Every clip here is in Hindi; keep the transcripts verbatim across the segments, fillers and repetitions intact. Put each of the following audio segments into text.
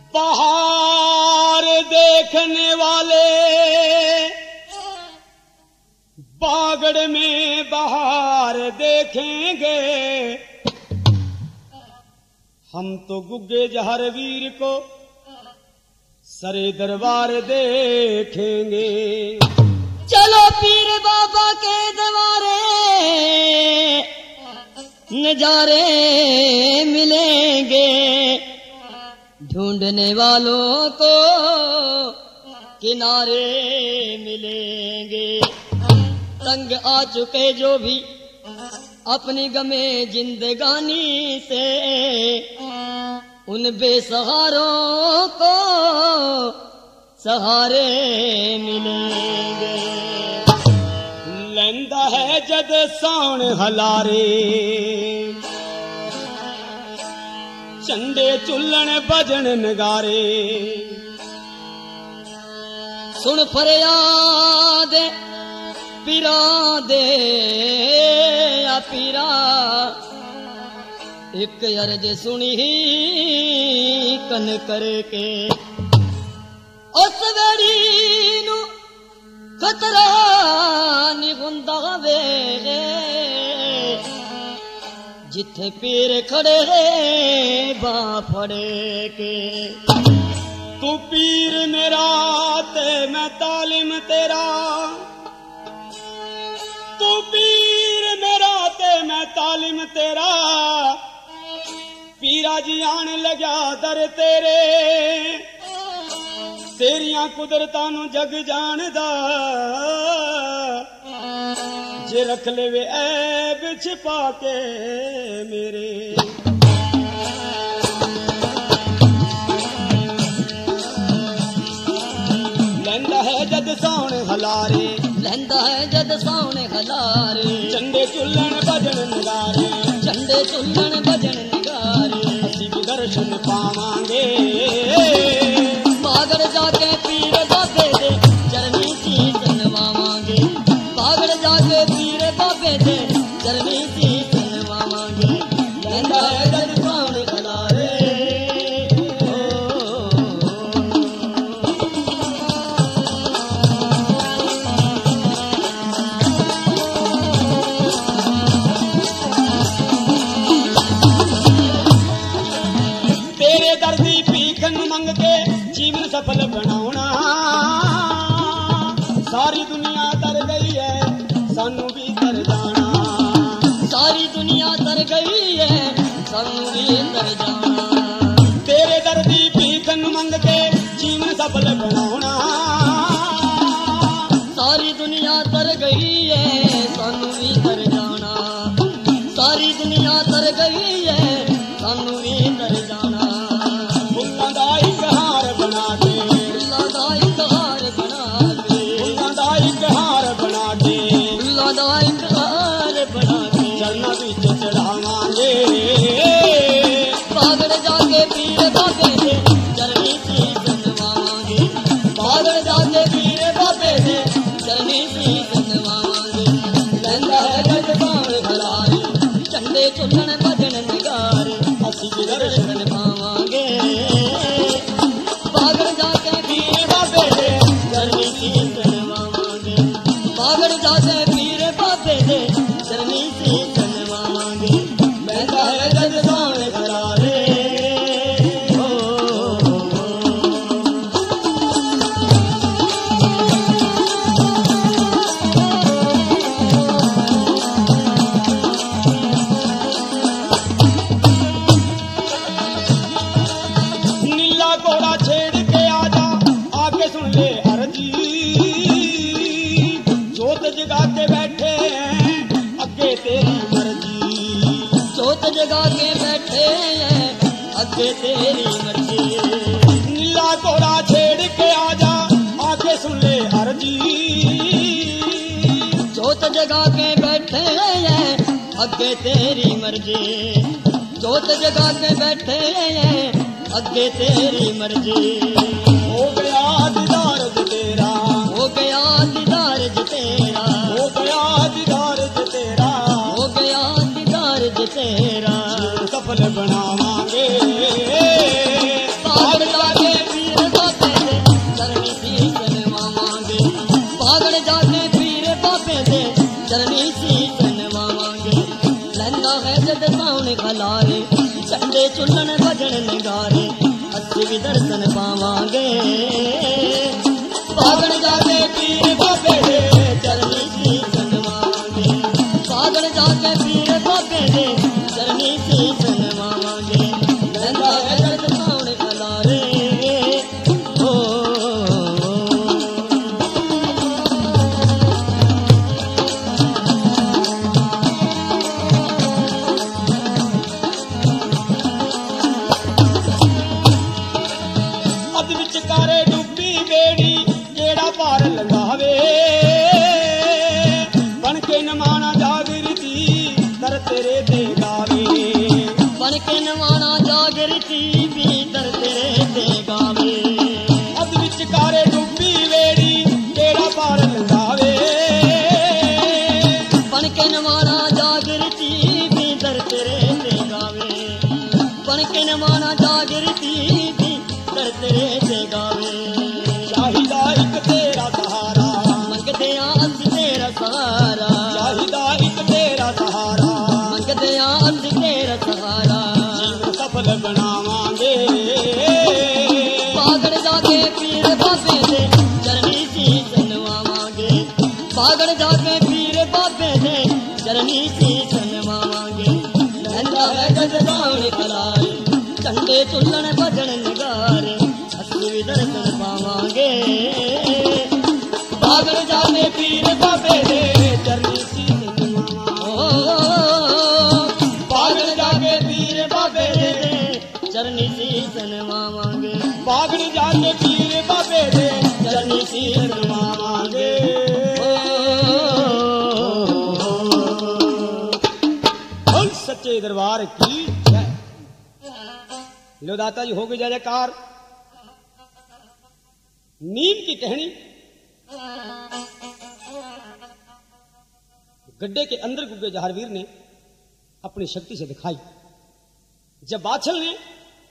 बाहर देखने वाले बागड़ में बाहर देखेंगे, हम तो गुग्गे जहर वीर को सरे दरबार देखेंगे। चलो पीर बाबा के दरबारे नजारे मिलेंगे, ढूंढने वालों को किनारे मिलेंगे। तंग आ चुके जो भी अपनी गमे जिंदगानी से, उन बेसहारों को सहारे मिलेंगे। लैंदा है जद साउन हलारे, चंडे चुल्लन बजन नगारे। सुन फरियाद पीरा दे या पीरा, एक अर्ज सुनी कन करके। उस वेड़ी नू खतरा नहीं हुंदा वे, जिथे पीर खड़े बां फड़े के। तू पीर मेरा ते मैं तालिम तेरा, तू पीर मेरा ते मैं तालिम तेरा। पीरा जी आन लग्या दर तेरे, तेरियां कुदरतां नू जग जानदा। जे रख लेवे ऐब छिपा के मेरे। लैंदा है जद साउन हलारे, लैंदा है जद साउन हलारे। चंडे चुल्लन बजन नगारे, चंडे चुल्लन बजन नगारे। असीं भी दर्शन पावांगे, बागड़ जाके पीर बाबे दे चरनी सीस नवावांगे। बागड़ जाके पीर बाबे दे चरनी सीस नवावांगे। लैंदा है जद साउन हलारे। सफल बनाउणा, सारी दुनिया तर गई है सानू भी तर जाना। सारी दुनिया तर गई है सानू भी तर जाना। तेरे दर्दी भीखन मंग के जीवन सफल बनाउणा, सारी दुनिया तर गई है सानू भी तर जाना। सारी दुनिया तर गई है सानू भी तर जाना। फुल्लां दा इक हार बना के, फुल्लां दा इक हार बना के, फुल्लां दा इक हार बना के, फुल्लां दा इक हार बना के। चरना विच चढ़ावांगे, बागड़ जाके पीर बाबे दे चरनी सीस नवावांगे। बागड़ जाके पीर बाबे दे चरनी सीस नवावांगे। लैंदा है जद साउन हलारे, चंडे चुल्लन बजन नगारे। असीं भी दर्शन पावांगे, बागड़ जाके पीर बाबे दे चरनी सीस नवावांगे। बागड़ जाके पीर बाबे दे चरनी सीस नवावांगे। लैंदा है जद साउन हलारे। नीला घोड़ा छेड़ के आजा, आके सुन ले अर्जी। जोत जगा के बैठे हैं अगे तेरी मर्जी। जोत जगा के बैठे हैं अगे तेरी मर्जी। नीला घोड़ा छेड़ के आजा, आके सुन ले अर्जी। जोत जगा के बैठे हैं अगे तेरी मर्जी। जोत जगा के बैठे हैं अगे तेरी मर्जी। हो गया दीदार ज तेरा, हो गया दीदार ज तेरा, हो गया दीदार ज तेरा। हो गया दीदार ज तेरा। सफल बनावांगे, बागड़ जाके जाके पीर बाबे दे चरनी सीस नवावांगे लैंदा है जद साउन खलारे चंडे चुल्लन भजन नगारे अस्सी भी दर्शन पावांगे पागल जाके पीर बाबे दे चरनी सीस नवावांगे पागल जाके पीर बाबे दे चरनी सीस नवावांगे लैंदा है जद साउन खलारे ओ कारे डुब्बी बेड़ी केड़ा पार लगावे बन के नमाना जागृति दर तेरे दे गावे बन के नवाना जागृति भी दर तेरे दे गावे अद विच कारे डुब्बी बेड़ी केड़ा पार लगावे बन के नवाना जागृति भी दर तेरे दे गावे बन के नवाना जागृति भी दर तेरे दे गावे चाहिदा एक तेरा सहारा मंगदे अस तेरा सहारा चाहिदा एक तेरा सहारा मंगदे अस तेरा सहारा जीवन सफल बनावांगे पागल जाके पीर बाबे दे चरनी सीस नवावांगे पागल जाके पीर बाबे दे चरनी सीस नवावांगे लहंदा है गजदान खलारे चंडे चुल्लन भजन नगारे अस्सी दर्शन पावांगे पागल जाके पीर बाबे दे चरनी सीस पागल जाके पीर बाबे दे चरनी सीस नवावांगे पागल जाके पीर बाबे दे चरनी सीस नवावांगे बोल सच्चे दरबार की जय। लो दाता जी हो गई जय जयकार। नीम की टहनी गड्ढे के अंदर गुग्गे जहारवीर ने अपनी शक्ति से दिखाई। जब बाछल ने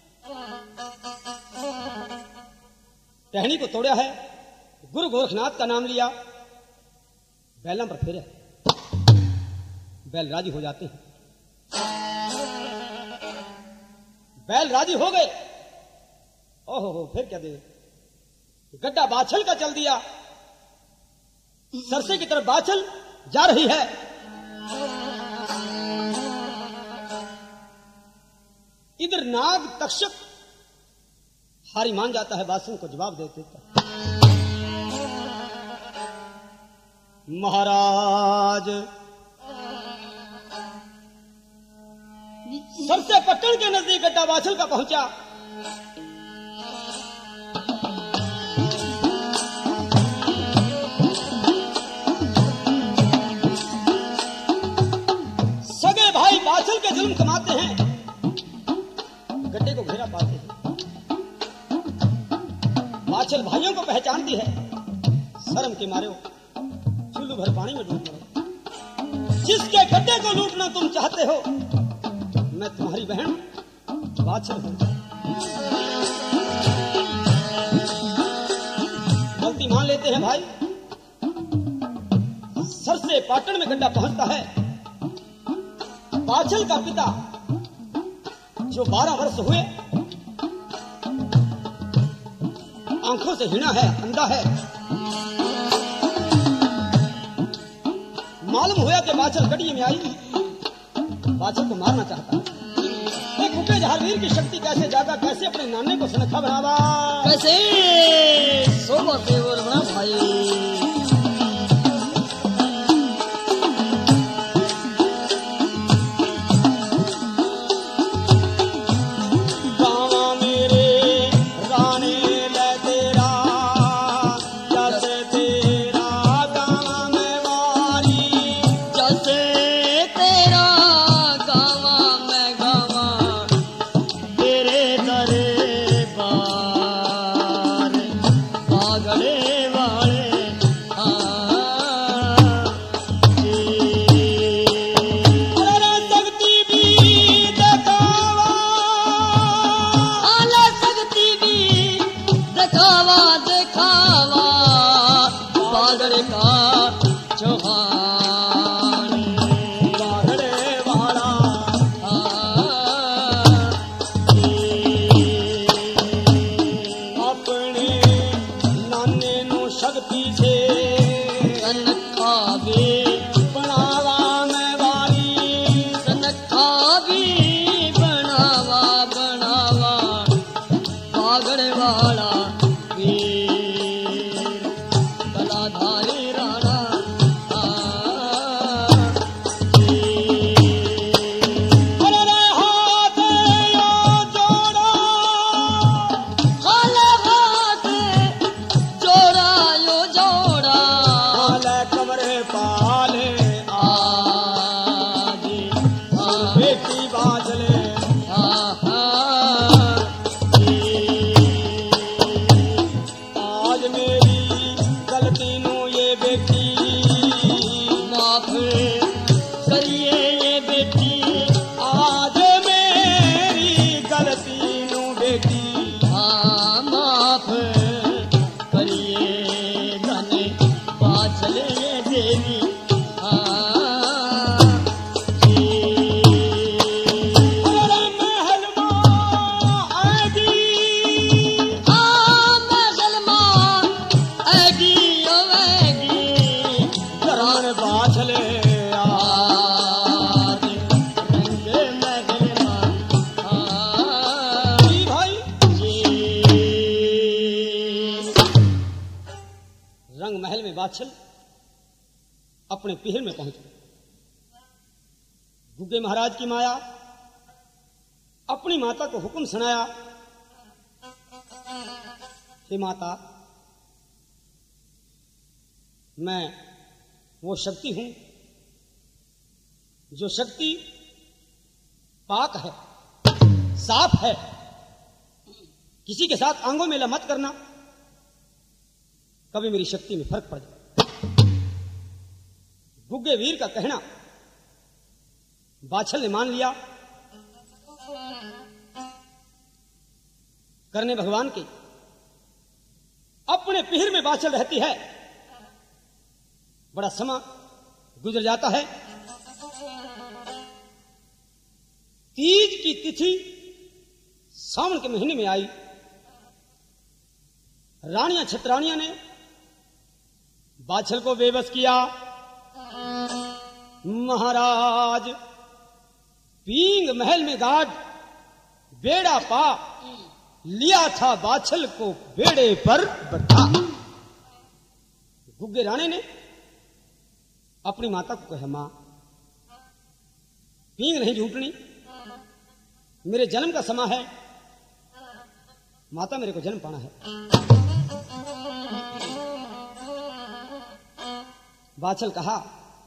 टहनी को तोड़ा है, गुरु गोरखनाथ का नाम लिया, बैलों पर फेरे, बैल राजी हो जाते हैं। बैल राजी हो गए। ओहो हो, फिर क्या दे, गड्ढा बाछल का चल दिया। सरसे की तरफ बाछल जा रही है। इधर नाग तक्षक हारी मान जाता है, बाछल को जवाब दे देता। महाराज सरसे पट्टन के नजदीक गड्ढा बाछल का पहुंचा। सगे भाई बाछल के जुल्म कमाते हैं, गड्ढे को घेरा पाते हैं। बाछल भाइयों को पहचानती है, शर्म के मारे चुल्लू भर पानी में डूब मरो। जिसके गड्ढे को लूटना तुम चाहते हो, मैं तुम्हारी बहन बाछल हूं। गलती मान लेते हैं भाई। सर से पाटन में गड्ढा पहुंचता है। बाछल का पिता जो बारह वर्ष हुए, आंखों से हीना है, अंधा है। मालूम हुआ कि बाछल गड्ढे में आई, बाछल को मारना चाहता है। एक गुग्गे जहारवीर की शक्ति कैसे जागा, कैसे अपने नाने को सनखा बनावा, कैसे सोबा से और बना भाई। सुहानी बागड़े वाला अपने नाने नु शक्ति से कनखा भी बनावा मैं वाली कनखा भी बनावा बनावा बागड़ वाला वीर कलाधारी राणा अरे हाथ यो जोड़ा हाल हाथ जोड़ा यो जोड़ा हाल कमरे पाले आदि बेटी बाजले आज मेरी गलती नु ये बेटी माफ करिए ये बेटी आज मेरी गलती नु बेटी हाँ माफ करिए धने बाचले ये देवी हाँ जी। अरे महल माँ आएगी हाँ मुसलमान ऐगी ओ ऐगी करण बाछले आज रंग मुसलमान हाँ जी भाई जी। रंग महल में बादशाह अपने पीहर में पहुंच गए। गुग्गे महाराज की माया अपनी माता को हुक्म सुनाया, हे माता, मैं वो शक्ति हूं जो शक्ति पाक है, साफ है, किसी के साथ आंगों में मत करना, कभी मेरी शक्ति में फर्क पड़ जाए। गुग्गे वीर का कहना बाछल ने मान लिया। करने भगवान की अपने पीहर में बाछल रहती है। बड़ा समय गुजर जाता है। तीज की तिथि सावन के महीने में आई। रानियां छत्रानियां ने बाछल को बेबस किया। महाराज पींग महल में गार्ड बेड़ा पा लिया था, बाछल को बेड़े पर बैठा। गुग्गे राणे ने अपनी माता को कहा, मां पींग नहीं झूठनी, मेरे जन्म का समय है, माता मेरे को जन्म पाना है। बाछल कहा,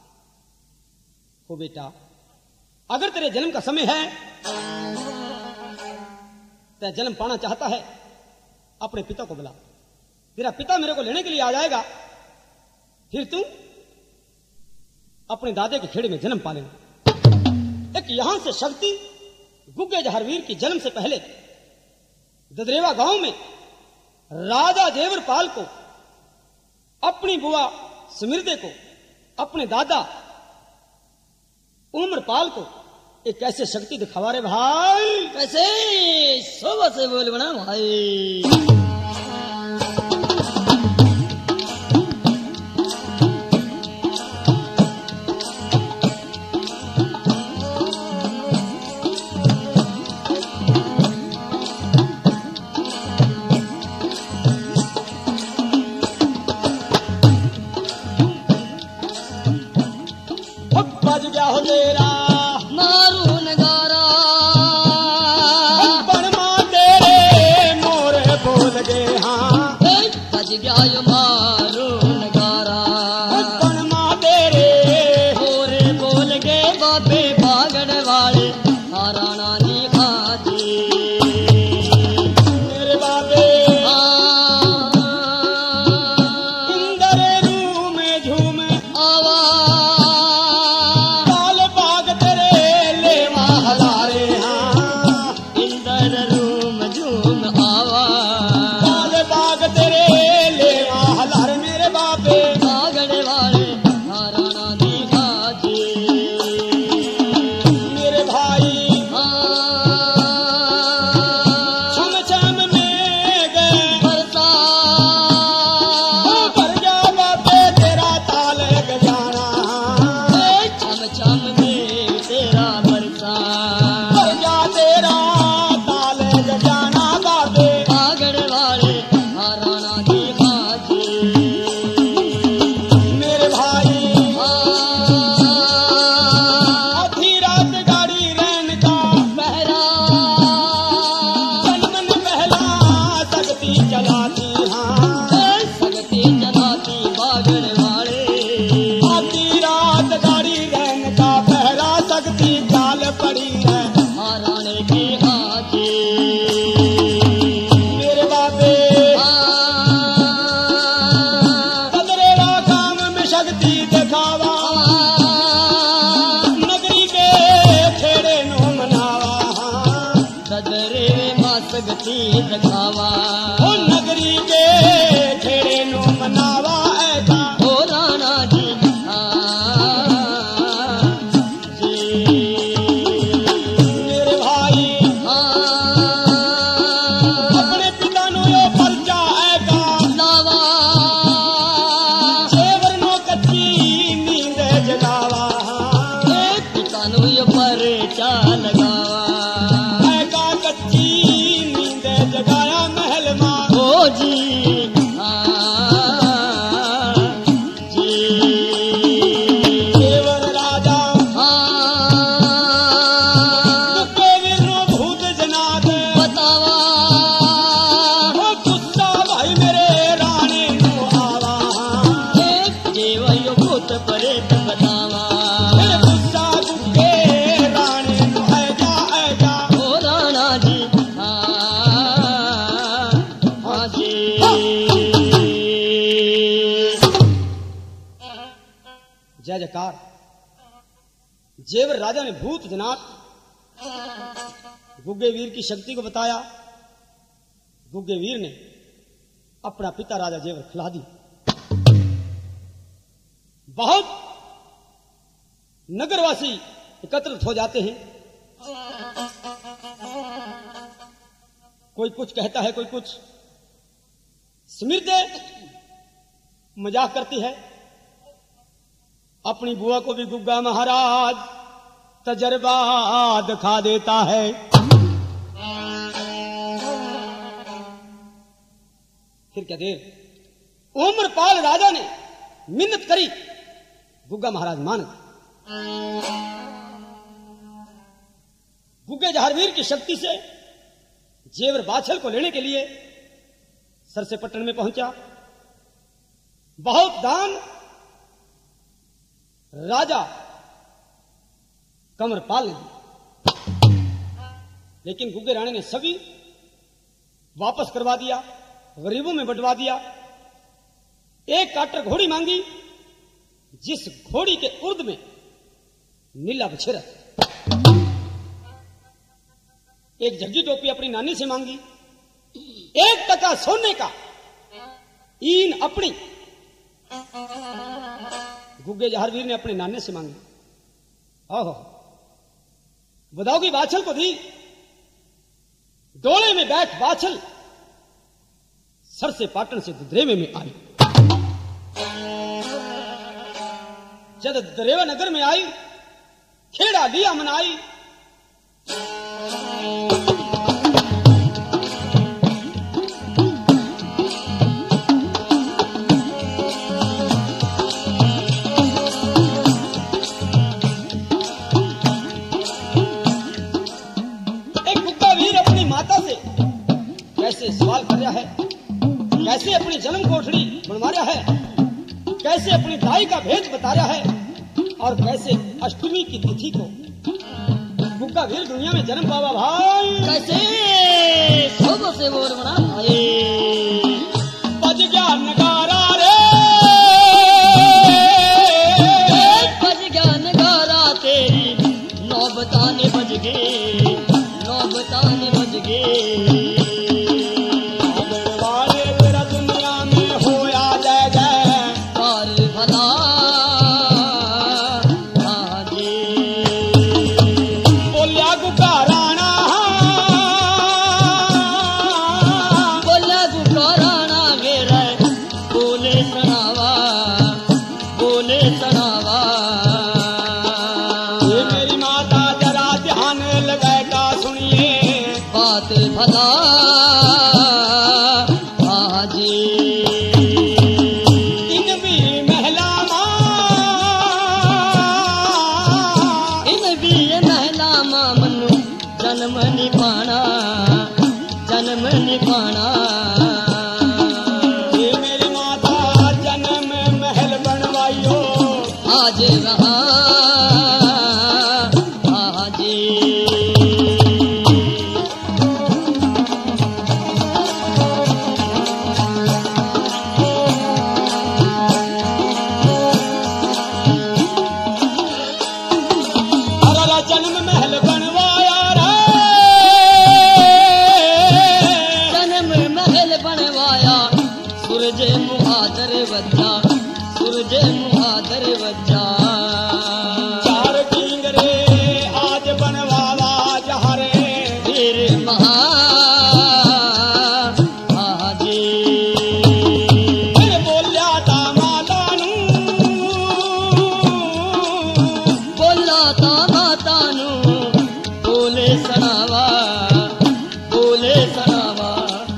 हो बेटा, अगर तेरे जन्म का समय है, तेरा जन्म पाना चाहता है, अपने पिता को बुला, तेरा पिता मेरे को लेने के लिए आ जाएगा, फिर तू अपने दादे के खेड़े में जन्म पा लेना। एक यहां से शक्ति गुग्गे जहरवीर की जन्म से पहले ददरेवा गांव में राजा जेवरपाल को, अपनी बुआ स्मृति को, अपने दादा उम्रपाल को एक कैसे शक्ति दिखावा रे भाई। कैसे सुबह से बोल बना भाई। बज गया हो तेरा मारू नगारा, बनमा तेरे मोरे बोल गए हाँ। बज गया यो मारू नगारा, बनमा तेरे मोरे बोल गए बाबे भागड़ वाले हाराना नी खाती। मेरे बाबे इंदर रू में झूमे आवा काल बाग तेरे लेवा हलारे हाँ। इंदर रूम झूम आवा काल बाग तेरे लेवा हलारे मेरे बाबे। जलाती हाँ सकती जलाती बागड़ वाले आधी रात गाड़ी रहन का पहरा सकती चाल पड़ी है महाराणे की हाथी मेरे बाबे कदरेरा काम में शक्ति दिखावा नगरी के खेड़े नो मनावा कदरे मां सकती दिखावा ओ नगरी के खेड़े नो मनावा ऐसा ओ राणा जी मेरे भाई अपने पिता नो यो पर्चा ऐसा सेवर नो कच्ची नींद जगावा ऐसा कच्ची नींद जगाया महल मां सेवर राजा के वीरो भूत जनाद ओ गुस्सा भाई मेरे रानी नो आवा मेरे गुस्सा गुस्से रानी नो ऐजा ऐजा जय जयकार जेवर राजा ने भूत जनात गुग्गे वीर की शक्ति को बताया गुग्गे वीर ने अपना पिता राजा जेवर खिला दी बहुत नगरवासी एकत्रित हो जाते हैं कोई कुछ कहता है कोई कुछ स्मृति मजाक करती है अपनी बुआ को भी गुग्गा महाराज तजर्बा दिखा देता है फिर क्या देर उम्रपाल राजा ने मिन्नत करी गुग्गा महाराज मान गुग्गे जहारवीर की शक्ति से जेवर बाछल को लेने के लिए सरसे पट्टन में पहुंचा बहुत दान राजा कमरपाल ने दी लेकिन गुग्गे राणी ने सभी वापस करवा दिया गरीबों में बंटवा दिया एक काटर घोड़ी मांगी जिस घोड़ी के उर्द में नीला बछेरा एक झग्गी टोपी अपनी नानी से मांगी एक टका सोने का ईन अपनी गुग्गे जहारवीर ने अपने नाने से मांगी ओहो बदाऊगी बाछल को दी डोले में बैठ बाछल सर से पाटन से दुधरेवे में आई जब दरेवा नगर में आई खेड़ा लिया मनाई कैसे सवाल कर रहा है कैसे अपनी जन्म कोठड़ी बनवा रहा है कैसे अपनी दाई का भेद बता रहा है और कैसे अष्टमी की तिथि को गुग्गा वीर दुनिया में जन्म पावा भाई कैसे सब से बोर बना बज गया नगारा रे बज गया नगारा तेरी नौबताने बज गए नौबताने बज गए गुग्गा राणा बोला गुग्गा आज वहाँ हाजी जन्म महल बनवाया रे जन्म महल बनवाया सूरज मुहादर बच्चा सूरज मुहादर बच्चा चार ढींगरे आज बनवावा जहरे वीर महा हाजी बोलिया था माता नू बोला था माता नू बोले सनावा बोले सनावा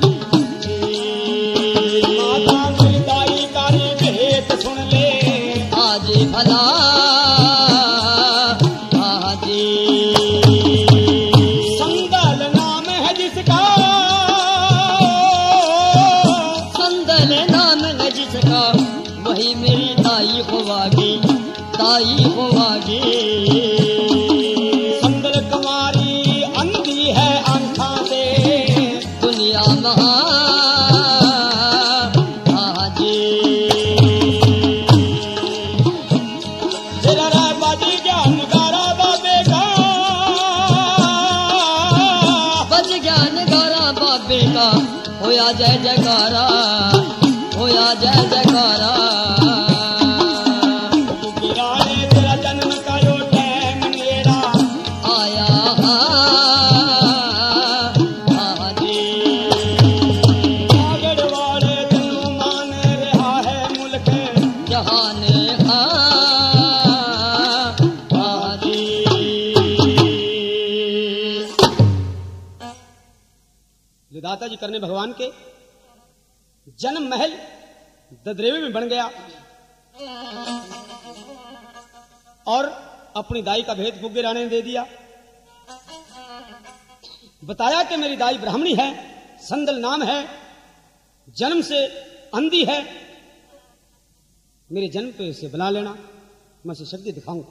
माता मेरी दाई कारी भेद सुन ले आज भला हाजी संदल नाम है जिसका संदल नाम है जिसका वही मेरी ताई होवागी ताई होवागी संदल कुमारी अंधी है आंखा से दुनिया महा हाजी तेरा रे बाजी ज्ञान गारा बाबे का बज ज्ञान गारा बाबे का होया जय जयकारा होया जय जयकारा गिराने तेरा जन्म का यो टैम नेड़ा आया हाजी आगड़ वाले तेनू मान रहा है मुल्क जहान हाजी जो दाता जी करने भगवान के जन्म महल ददरेवे में बन गया और अपनी दाई का भेद गुग्गे राणे ने दे दिया। बताया कि मेरी दाई ब्राह्मणी है, संदल नाम है, जन्म से अंधी है, मेरे जन्म पे इसे बुला लेना, मैं उसे शक्ति दिखाऊंगा।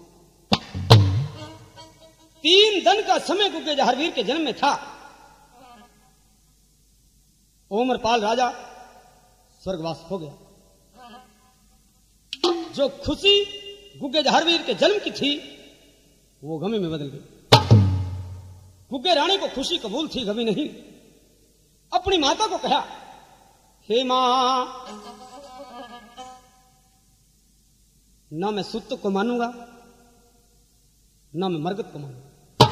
तीन दिन का समय गुग्गे जहारवीर के जन्म में था। ओमरपाल राजा स्वर्गवास हो गया। जो खुशी गुग्गे जहारवीर के जन्म की थी वो गमी में बदल गई। गुग्गे रानी को खुशी कबूल थी, गमी नहीं। अपनी माता को कहा, हे मां, ना मैं सुत को मानूंगा ना मैं मरगत को मानूंगा।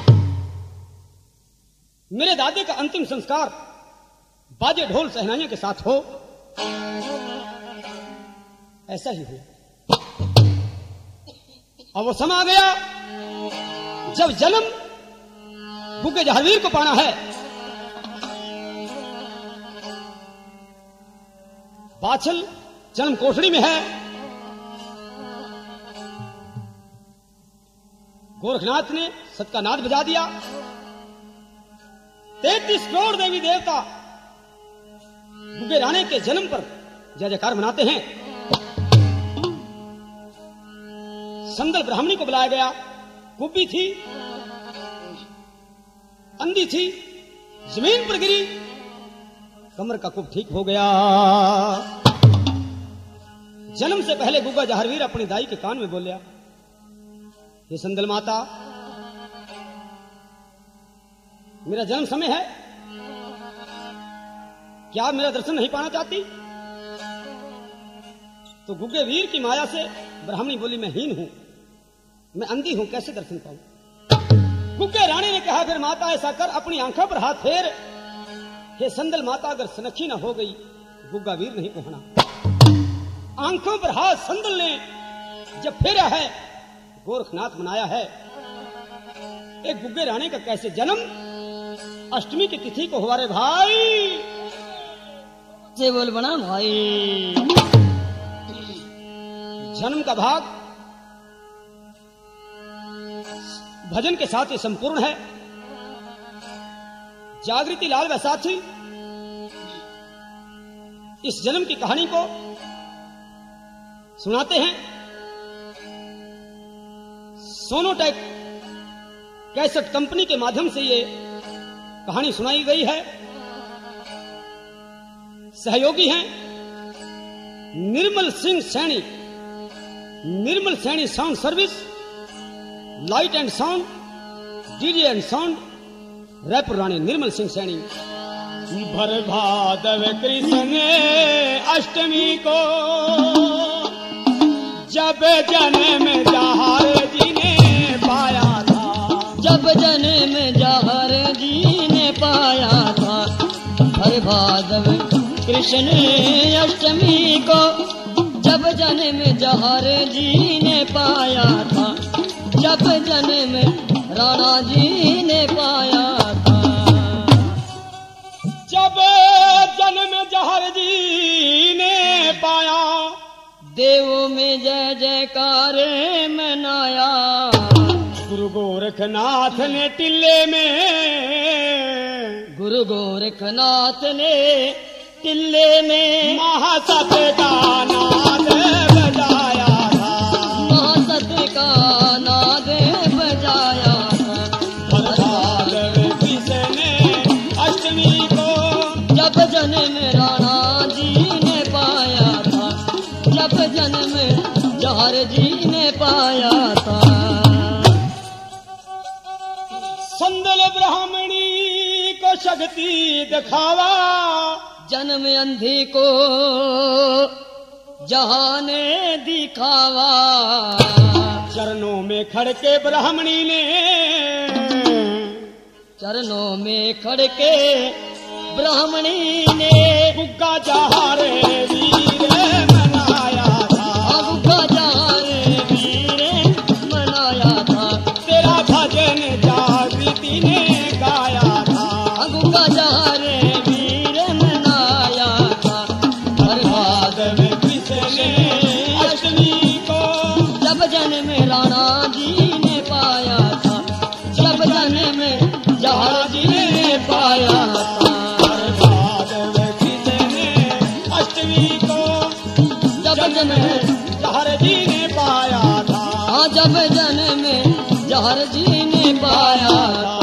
मेरे दादे का अंतिम संस्कार बाजे ढोल सहनाइयों के साथ हो, ऐसा ही हुआ। अब वो समय आ गया जब जन्म गुग्गे जहारवीर को पाना है। बाछल जन्म कोठड़ी में है। गोरखनाथ ने सत का नाद बजा दिया। तैतीस करोड़ देवी देवता गुग्गे राणे के जन्म पर जय जयकार मनाते हैं। संदल ब्राह्मणी को बुलाया गया। कुब्बी थी, अंधी थी, जमीन पर गिरी, कमर का कुब ठीक हो गया। जन्म से पहले गुग्गा जहारवीर अपनी दाई के कान में बोलिया, ये संदल माता, मेरा जन्म समय है, क्या आप मेरा दर्शन नहीं पाना चाहती? तो गुग्गे वीर की माया से ब्राह्मणी बोली, मैं हीन हूं, मैं अंधी हूं, कैसे दर्शन पाऊं? गुग्गे रानी ने कहा, फिर माता ऐसा कर, अपनी आंखों पर हाथ फेर। हे संदल माता, अगर सनखी ना हो गई गुग्गा वीर नहीं पहुंचना। आंखों पर हाथ संदल ने जब फेरा है, गोरखनाथ मनाया है। एक गुग्गे रानी का कैसे जन्म, अष्टमी की तिथि को हुआ रे भाई। से बोल बना भाई। जन्म का भाग भजन के साथ ही संपूर्ण है। जागृति लाल वैसाथी इस जन्म की कहानी को सुनाते हैं। सोनोटेक कैसेट कंपनी के माध्यम से ये कहानी सुनाई गई है। सहयोगी हैं Nirmal Singh Saini, Nirmal Saini sound service, light and sound, DJ and sound, Raipur Rani Nirmal Singh Saini. भर भादव कृष्ण अष्टमी को जब जन्म जहार जी ने पाया था, जब जन्म जहर जी ने पाया था। हर भादव कृष्ण अष्टमी को जब जन्म जहर जी ने पाया था, जब जन्म राणा जी ने पाया था। जब जन्म जहर जी ने पाया, देवों में जय जयकार मनाया। गुरु गोरखनाथ ने टिल्ले में, गुरु गोरखनाथ ने टिल्ले में महासत का नाद बजाया था, महासत का नाद बजाया था। हर भादव कृष्ण अष्टमी को जब जन्म राणा जी ने पाया था, जब जन्म जहर जी ने पाया था। संदल ब्राह्मणी को शक्ति दिखावा, जन्म अंधी को जहाने दिखावा। चरणों में खड़के ब्राह्मणी ने, चरणों में खड़के ब्राह्मणी ने गुग्गा जहारे वीर मनाया था, गुग्गा जहारे वीर मनाया था। तेरा भजन जागृति ने गाया था, गुग्गा जहारे वीर मनाया था। हर भादव कृष्ण अष्टमी को जब जन्म राणा जी ने पाया था, जब जन्म जहर जी ने पाया था। हर भादव कृष्ण अष्टमी को जब जन्म जहर जी ने पाया था, हाँ जब जन्म जहर जी ने पाया था।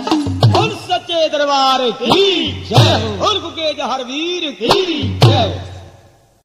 दरबार की जय, और गुगे जहर वीर की जय।